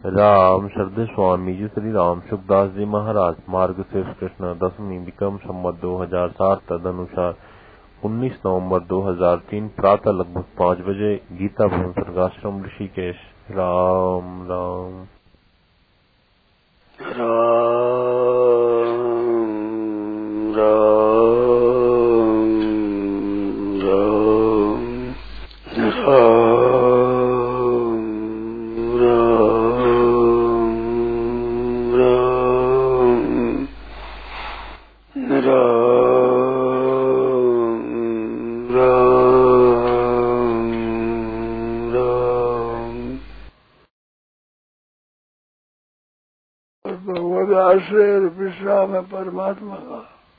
राम शब्द स्वामी जी श्री राम सुखदास जी महाराज मार्गशीर्ष कृष्ण दशमी विक्रम संवत 2007 तदनुसार 19 नवंबर 2003 प्रातः लगभग 5 बजे गीता भवन स्वर्गाश्रम ऋषिकेश। राम राम राम राम आश्रय और विश्राम है परमात्मा का।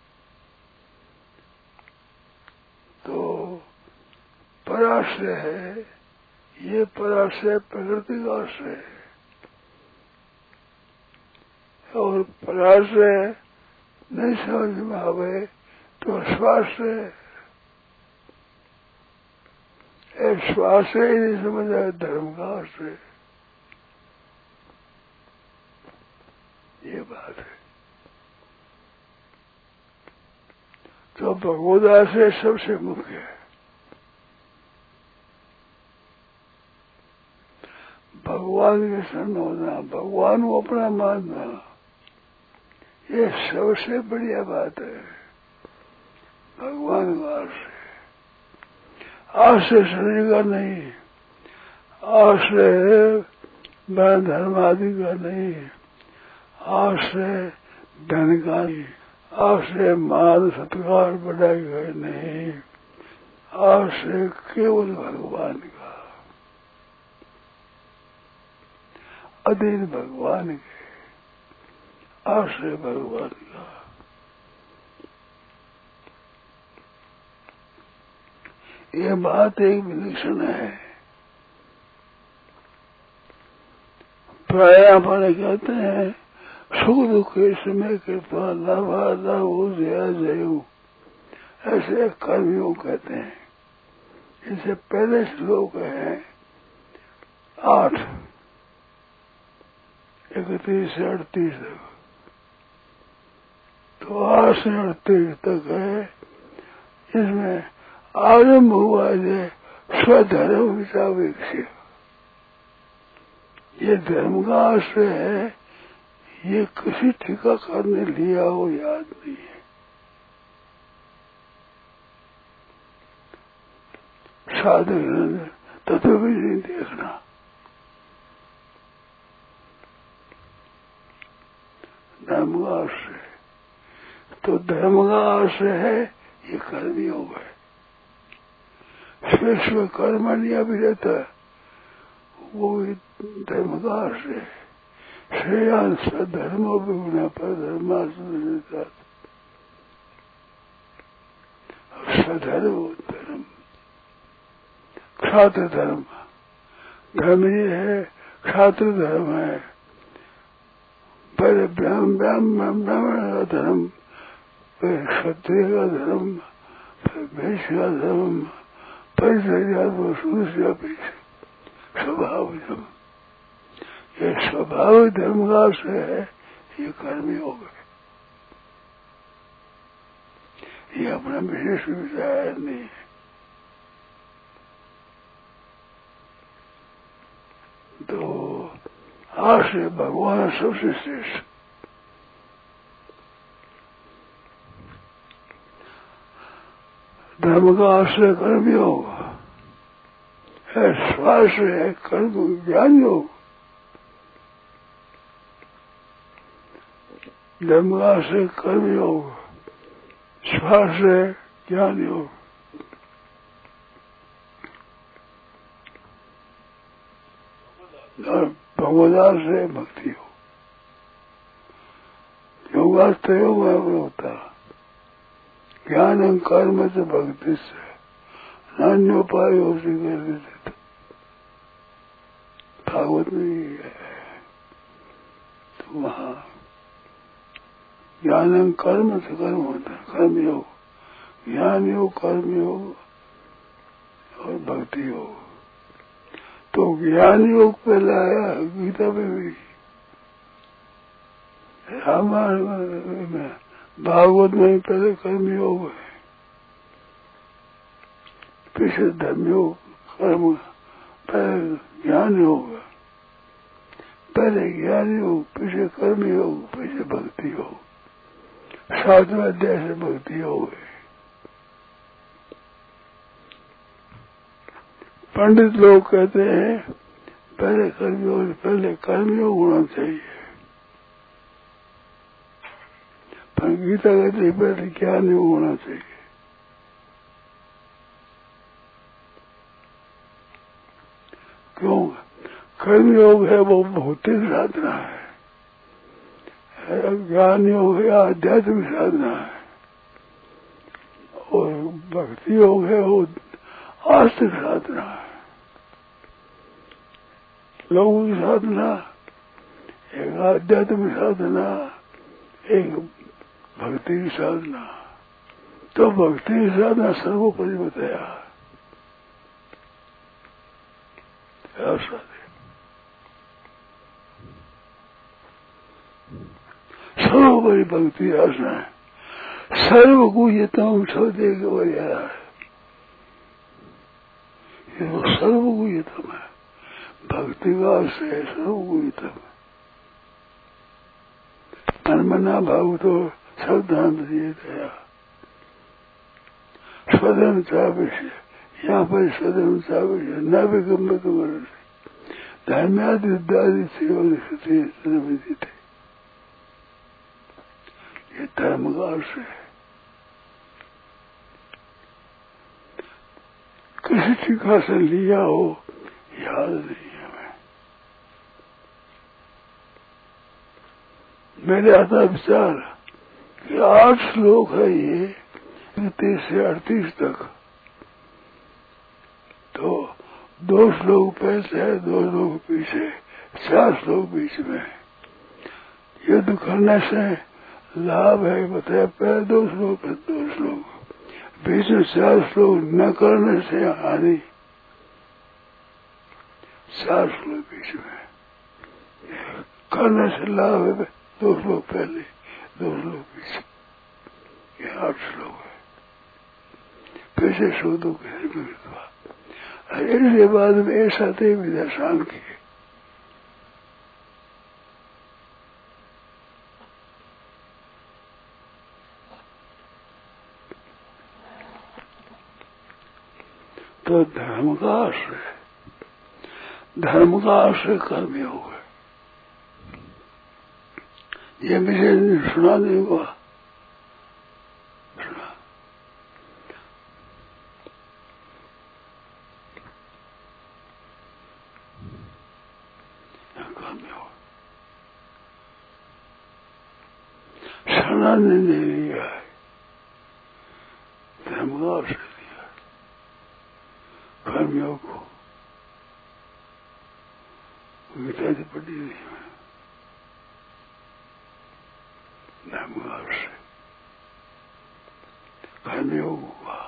तो पराश्रय है, ये पराश्रय प्रकृति का आश्रय है और पराश्रय नहीं समझ में आवे तो स्वाश्रय है। स्वाश्रय ही नहीं समझ आए धर्म का आश्रय, ये बात है। तो भगवद आश्रय सबसे मुख्य है। भगवान के शरण होना, भगवान को अपना मानना, ये सबसे बढ़िया बात है। भगवान का आश्रय, आश्रय शरीर का नहीं, आश्रय वर्ण धर्म आदि का नहीं, आश्रय धन का नहीं, आश्रय मान सत्कार बढ़ाई गए नहीं, आश्रय केवल भगवान का, अधीन भगवान के, आश्रय भगवान का। ये बात एक विलक्षण है। प्राय हमारे कहते हैं सुख दुख के समय कृपा लाभा लाभो जया जयु, ऐसे कर्मियों कहते हैं। इससे पहले श्लोक है 8 31 से 38 तक, तो 8 से 38 तक है। इसमें आरंभ हुआ है स्वधर्म विचावेक्ष, ये धर्म का आश्रय है। ये किसी ठिकाकर ने लिया हो याद नहीं है। साधक तत्व भी नहीं देखना। धर्म का आश्रय, तो धर्म का आश्रय है ये कर्मी हो गए। स्वेश्व कर्मण्य भी रहता है, वो भी धर्म का आश्रय है। श्रेयान स्वधर्म विगुण पर धर्माश्रय, स्वधर्म धर्म, क्षात्र धर्म, धर्म ये है, क्षात्र धर्म है। पहले ब्राह्मण का धर्म, फिर क्षत्रिय का धर्म, फिर वैश्य का धर्म, फिर शूद्र स्वभाव धर्म। ये स्वभाव धर्म का आश्रय है, ये कर्मी हो गए। ये अपना विशेष विचार नहीं है। तो आश्रय भगवान सबसे श्रेष्ठ। धर्म का आश्रय कर्म योग है, स्वाश्रय है कर्म ज्ञान योग। धर्म का आश्रय कर्म योग, स्वाश्रय ज्ञान योग। और भगवदाश्रय भक्ति योग। योगास्त्र योग होता ज्ञान कर्म से भक्ति से नान्योपाय हो देता। भागवत में है तो वहाँ ज्ञान कर्म से कर्म होता है, कर्म योग, ज्ञान योग, कर्म योग और भक्ति योग। तो ज्ञान योग पहले आया गीता में भी, रामायण में, भागवत में पहले कर्म योग है, पीछे धर्म योग, कर्म, पहले ज्ञान योग है, पहले ज्ञान योग, पीछे कर्म योग, पीछे भक्ति योग, 7वें अध्याय से भक्ति योग है। पंडित लोग कहते हैं पहले कर्मयोग होना चाहिए, पर गीता कहते हैं पहले ज्ञान योग होना चाहिए। क्यों? कर्मयोग है वो भौतिक साधना है, ज्ञान योग है आध्यात्मिक साधना है, और भक्ति योग है वो आस्तिक साधना है। लोगों की साधना एक आध्यात्मिक साधना, एक भक्ति की साधना। तो भक्ति की साधना सर्वोपरि बताया, सर्वोपरि भक्ति आसना है, सर्वगुह्यतम शब्दे के वजह है, ये वो सर्वगुह्यतम है, भक्ति का आश्रय सर्वगुह्यतम। मनमना भाव तो शब्दांत दिए गया, स्वधर्म चाविष्य, यहाँ पर स्वधर्म चाविष्य न विगम्बत वर्ष धर्मादि सेवा थे, ये धर्म का आश्रय है। किसी टीका से लिया हो याद नहीं है, मेरे आता विचार कि 8 श्लोक है ये 30 से 38 तक, तो 2 श्लोक पहले है, 2 श्लोक पीछे, 4 श्लोक बीच में। युद्ध करने से लाभ है बताया, पहले 2 श्लोक, 2 श्लोक बीच में, 4 श्लोक न करने से हानि, 4 श्लोक बीच में, करने से लाभ है 2 श्लोक पहले, 2 श्लोक पीछे, ये 8 श्लोक है। पीछे शोधों के इसके बाद में ऐसा थे विद्या सांख्य, तो धर्म का आश्रय, धर्म का आश्रय कर्म योग है। ये मुझे सुना नहीं हुआ, सुना कर्म योग, सुना नहीं लिया है, धर्म का आश्रय दिया कर्मयोग को, गीता से पढ़ी नहीं है, धर्म का आश्रय कर्मयोग हुआ।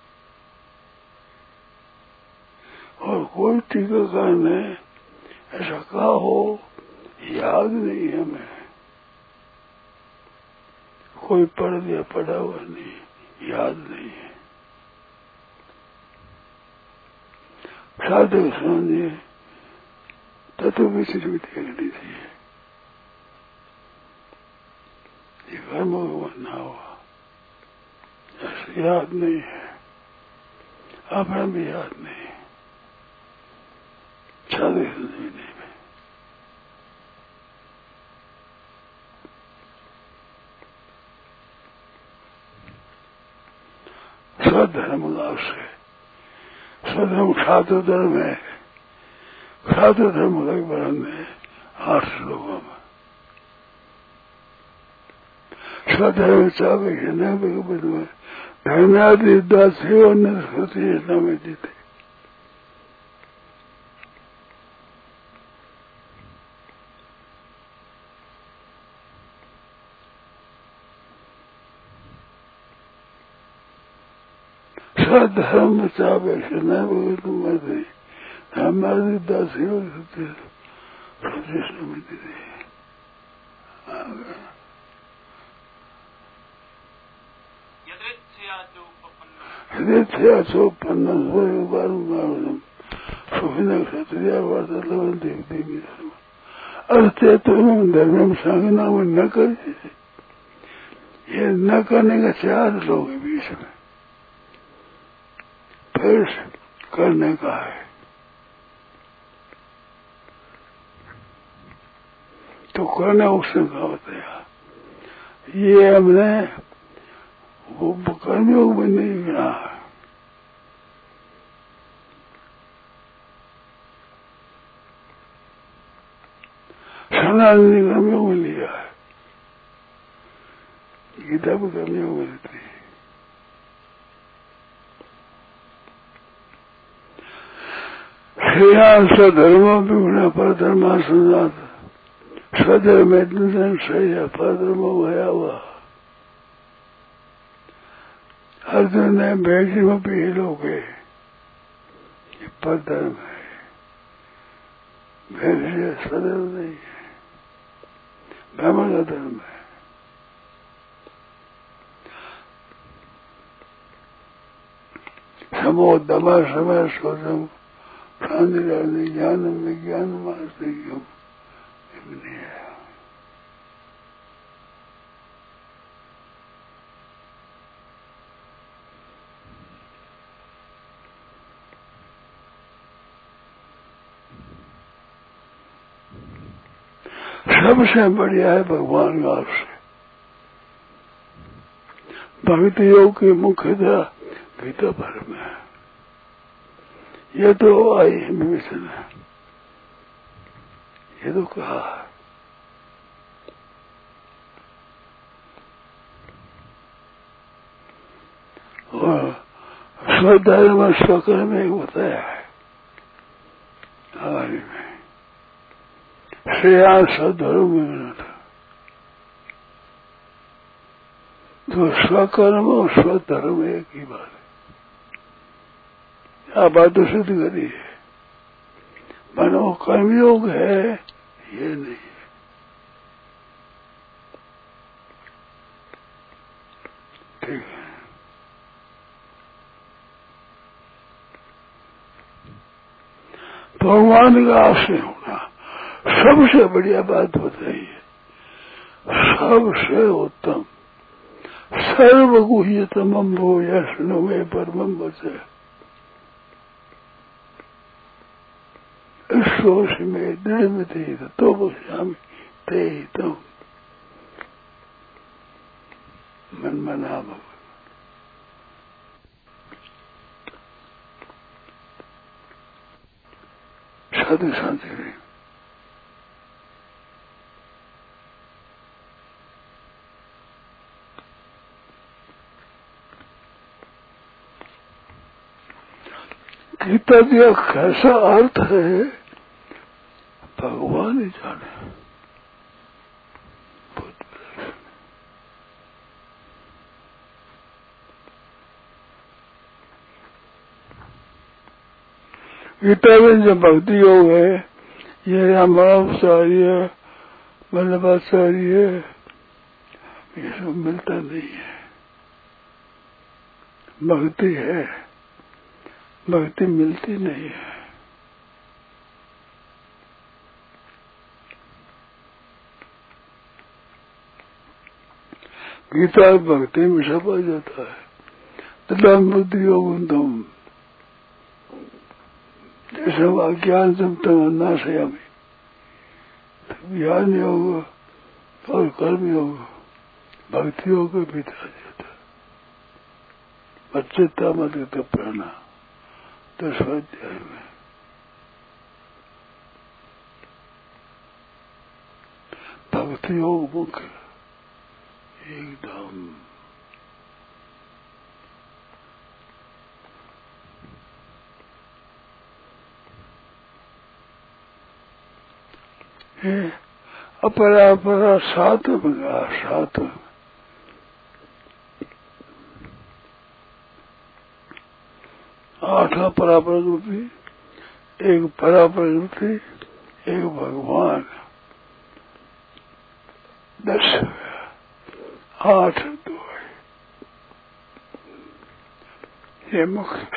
और कोई टीकाकार ने ऐसा कहा हो याद नहीं है, हमें कोई पढ़ दिया, पढ़ा हुआ नहीं, याद नहीं है। साधक समझिए तत्व विशेष भी देखनी चाहिए, ये कर्म बनना हुआ ऐसे याद नहीं है, अपना भी याद नहीं, साधक समझने में स्वधर्म का आश्रय, स्वधर्म छात्र धर्म है, छात्र धर्म का वर्णन है 8 श्लोकों में। स्वधर्म चावे न धर्मादि सेवा न कृति में जीते, स्वधर्म चावे न मरते, हमारी दासी हो सकती कृष्ण में दीदी यथेच्छया चोपन्न बारम सुखिन क्षत्रिया वार्ता देवी अर्थे तो धर्म सांगना में न कर, ये न करने का 4 लोग हैं बीच में, फिर करने का है। तो करना उसने कहा बताया, ये हमने वो कर्मयोग में नहीं गिना है। सनातनी कर्मयोग में लिया है, गीता भी कर्मयोग में लेती है। श्रेया स्वधर्म विगुण पर धर्मा संजात स्वधर्म में श्रेय परधर्म भया हुआ। अर्जुन ने भेजी में भी लोगे ये परधर्म है, भेजी स्वधर्म नहीं है, ब्राह्मण का धर्म है। समो दमा समय शोधम शांति ज्ञान में ज्ञान मानते क्यों नहीं है। सबसे बढ़िया है भगवान का से भक्ति योग की मुख्यतः गीता भर में है। ये तो आई है विवेचन है, ये तो कहा है। और स्वधर्म स्वकर्म एक बताया है आगे में, श्रेया स्वधर्म में था। तो स्वकर्म और स्वधर्म एक ही बात है। आप बात तो सिद्ध करी है, मनो कर्मयोग है ये नहीं है। ठीक है, भगवान का आश्रय होना सबसे बढ़िया बात बताई है, सबसे उत्तम सर्वगुह्यतमं भूयस्नु मे परमं वचः ईश्वर में दृढ़मति तो बश्यामि ते हितम् मन्मना भव। साधु शांति रहे। गीता का कैसा अर्थ है भगवान ही जाने। गीता में जो भक्ति योग है ये रामाचार्य वल्लभाचार्य ये सब मिलता नहीं है। भक्ति है, भक्ति मिलती नहीं है। गीता भक्ति में छपा जाता है। तथा बुद्धि योग तुम जैसे अज्ञान तम नाशयामि, ज्ञान योग और कर्म योग भक्ति योग के भीतर आ जाता है। बच्चे मत प्राणा 10वें अध्याय में भक्ति योग मुख्य एकदम। अपरा अपरा सात मंगा सात 8वां परापर रूपी एक परा प्रकृति, एक भगवान, 10 हो गया, 8 2 है, ये मुख्य।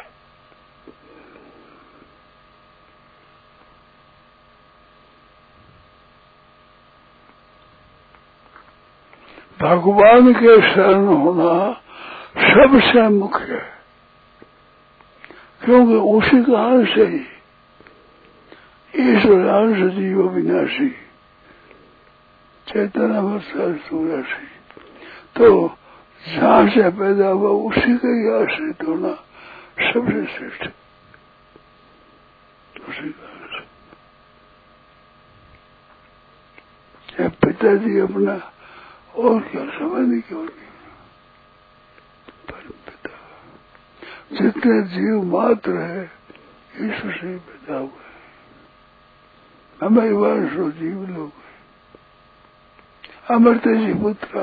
भगवान के शरण होना सबसे मुख्य है, क्योंकि उसी का अंश ही ईश्वर अंश जीव विनाशी चैतन्य अवस्था सूर्यासी, तो जहां से पैदा हुआ उसी का ही आश्रित होना सबसे श्रेष्ठ, उसी का अंश। पिताजी अपना और क्या समझने क्यों नहीं, परम पिता जितने जीव मात्र है ईश्वर से पैदा हुए, हमें वर्षो जीव लोग अमृत जी पुत्रा,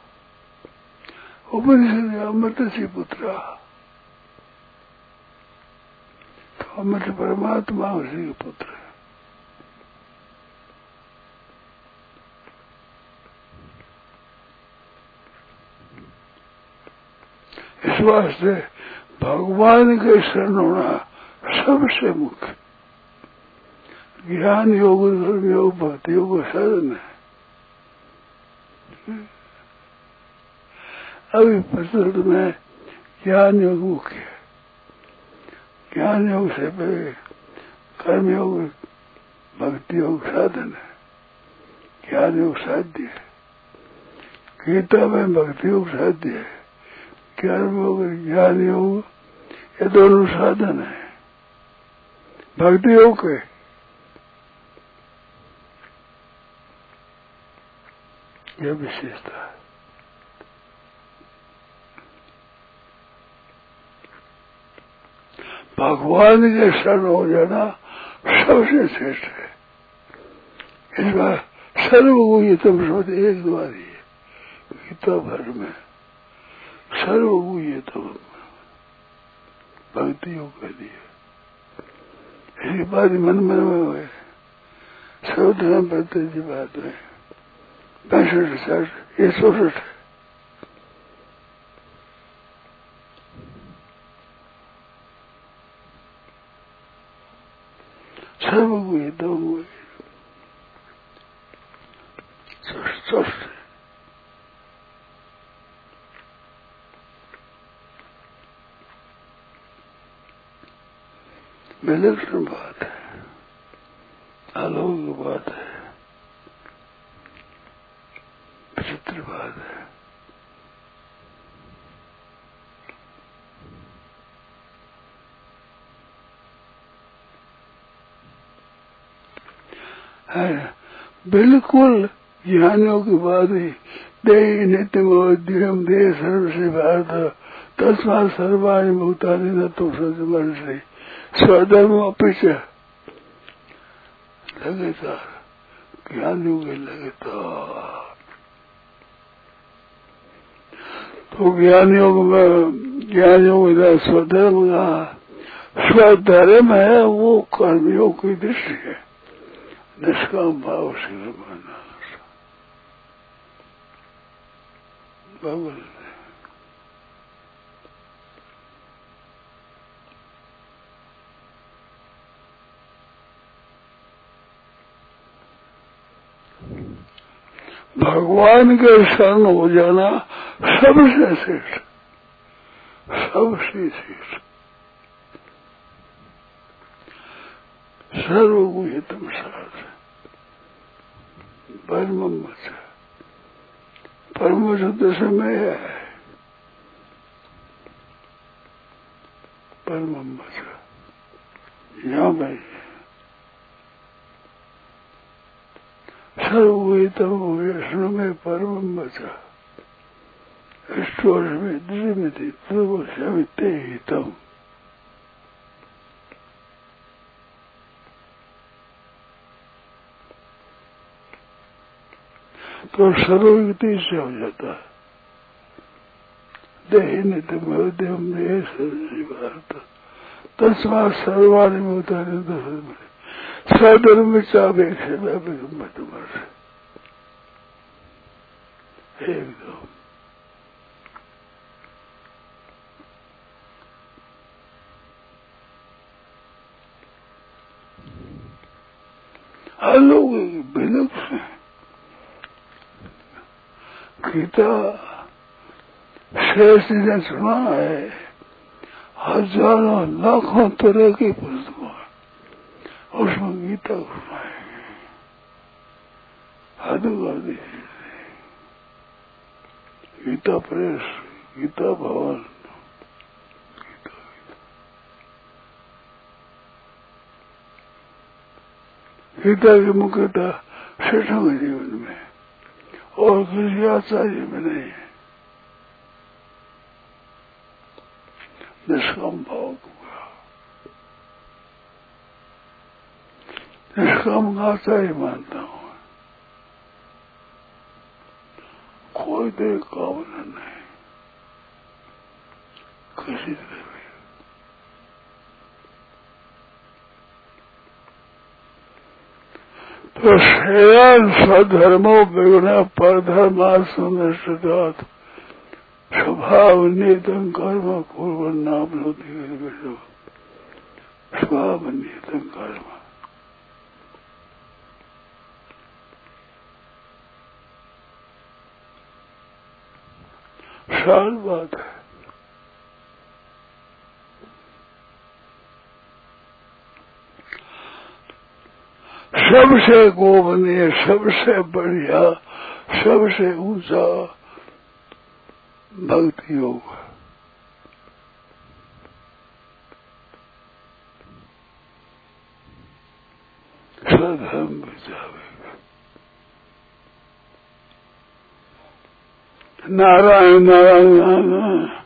उपनिषद अमृत जी पुत्रा, तो अमृत परमात्मा उसी के पुत्र है। इस वास्ते भगवान के शरण होना सबसे मुख्य। ज्ञान योग, धर्म योग, भक्ति योग साधन है। अभी प्रस्तुत में ज्ञान योग मुख्य है। ज्ञान योग से पहले कर्म योग, भक्ति योग साधन है, ज्ञान योग साध्य है। गीता में भक्ति योग साध्य है, कर्म योग, ज्ञान योग, ये दोनों साधन है भक्ति योग के। यह विशेषता है। भगवान के शरण हो जाना सबसे श्रेष्ठ है। इस बार सर्वगुह्यतम शब्द एक बार ही है गीता भर में, सर्वगुह्यतम भक्ति योग कर दिया। इसी बात मन में हुए सर्वधर्म पत्र की बात है 65 ये 64 है। सर्वगुह्यतम हुए 64। विलक्षण बात है, अलौकिक बात है, विचित्र बात है। बिल्कुल ज्ञानियों की बात ही देहि नित्यम देह सर्व से भारत तस्मा सर्वाणी भूतानि न तो सजमन से स्वधर्म अपेक्षा लगातार ज्ञानियों के लगातार। तो ज्ञानियों में स्वधर्म का स्वधर्म है, वो कर्मयोग की दृष्टि है, निष्काम भाव से माना भगवान। भगवान के शरण हो जाना सबसे श्रेष्ठ, सबसे श्रेष्ठ। सर्वगुह्यतम शास्त्र परम परम शब्द समय है, परम यहाँ पर सर्वगुह्यतम वैष्णव में परम बचा स्टोर में दृढ़ प्रभुते हितम। तो सर्वगति से हो जाता है। देहि नित्यम देव देह सर्व भारत तस्मा सर्वाणी में उतारे सधर्म में चापेक्ष एकदम अलौकिक विलक्षण गीता शेष ने सुना है, हजारों लाखों तरह की पुस्तकों उसमें गीता सुनाएंगे, हद कर दी। गीता प्रेस, गीता भवन, गीता की मुख्यता शिष्यों के जीवन में और किसी आचार्य में नहीं है। निष्काम भाव होगा, निष्काम का आचार्य मानता हूँ। कोई देह कामना नहीं किसी तरह भी। तो श्रेयान स्वधर्मो विगुण परधर्मा सुनिश्चित स्वभाव नियतम कर्म कुर्वन् नाप्नोति गतिं। स्वभाव नियतम कर्म, साल बात है। सबसे गोपनीय, सबसे बढ़िया, सबसे ऊंचा भक्ति योग, स्वधर्म बचावे। नारायण नारायण नारायण।